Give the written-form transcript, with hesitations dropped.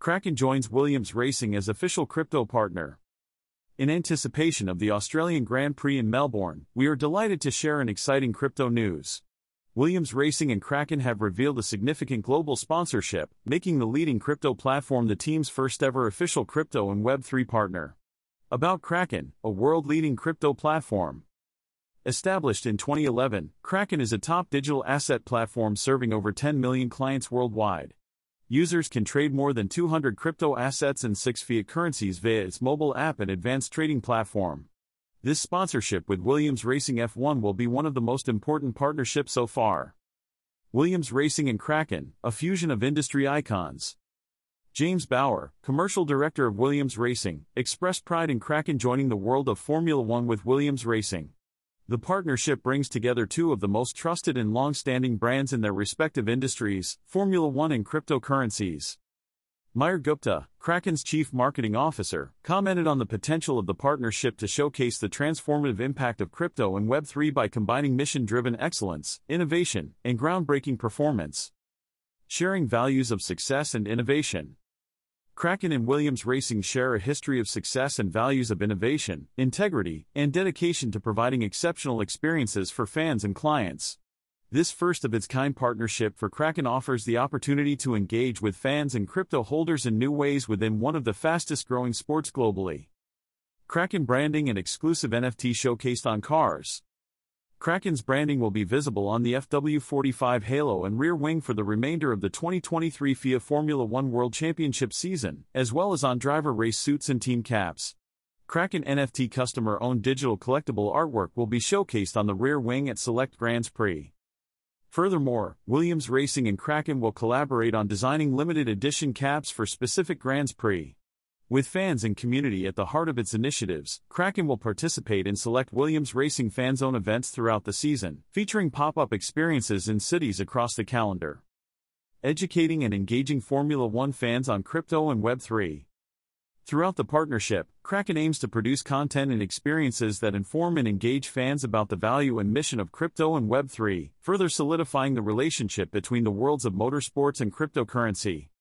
Kraken joins Williams Racing as official crypto partner. In anticipation of the Australian Grand Prix in Melbourne, we are delighted to share an exciting crypto news. Williams Racing and Kraken have revealed a significant global sponsorship, making the leading crypto platform the team's first-ever official crypto and Web3 partner. About Kraken, a world-leading crypto platform. Established in 2011, Kraken is a top digital asset platform serving over 10 million clients worldwide. Users can trade more than 200 crypto assets and 6 fiat currencies via its mobile app and advanced trading platform. This sponsorship with Williams Racing F1 will be one of the most important partnerships so far. Williams Racing and Kraken, a fusion of industry icons. James Bauer, commercial director of Williams Racing, expressed pride in Kraken joining the world of Formula One with Williams Racing. The partnership brings together two of the most trusted and long-standing brands in their respective industries, Formula One and cryptocurrencies. Mayur Gupta, Kraken's chief marketing officer, commented on the potential of the partnership to showcase the transformative impact of crypto and Web3 by combining mission-driven excellence, innovation, and groundbreaking performance. Sharing values of success and innovation. Kraken and Williams Racing share a history of success and values of innovation, integrity, and dedication to providing exceptional experiences for fans and clients. This first-of-its-kind partnership for Kraken offers the opportunity to engage with fans and crypto holders in new ways within one of the fastest-growing sports globally. Kraken branding and exclusive NFT showcased on cars. Kraken's branding will be visible on the FW45 halo and rear wing for the remainder of the 2023 FIA Formula One World Championship season, as well as on driver race suits and team caps. Kraken NFT customer-owned digital collectible artwork will be showcased on the rear wing at select Grands Prix. Furthermore, Williams Racing and Kraken will collaborate on designing limited edition caps for specific Grands Prix. With fans and community at the heart of its initiatives, Kraken will participate in select Williams Racing fan-zone events throughout the season, featuring pop-up experiences in cities across the calendar. Educating and engaging Formula One fans on crypto and Web3. Throughout the partnership, Kraken aims to produce content and experiences that inform and engage fans about the value and mission of crypto and Web3, further solidifying the relationship between the worlds of motorsports and cryptocurrency.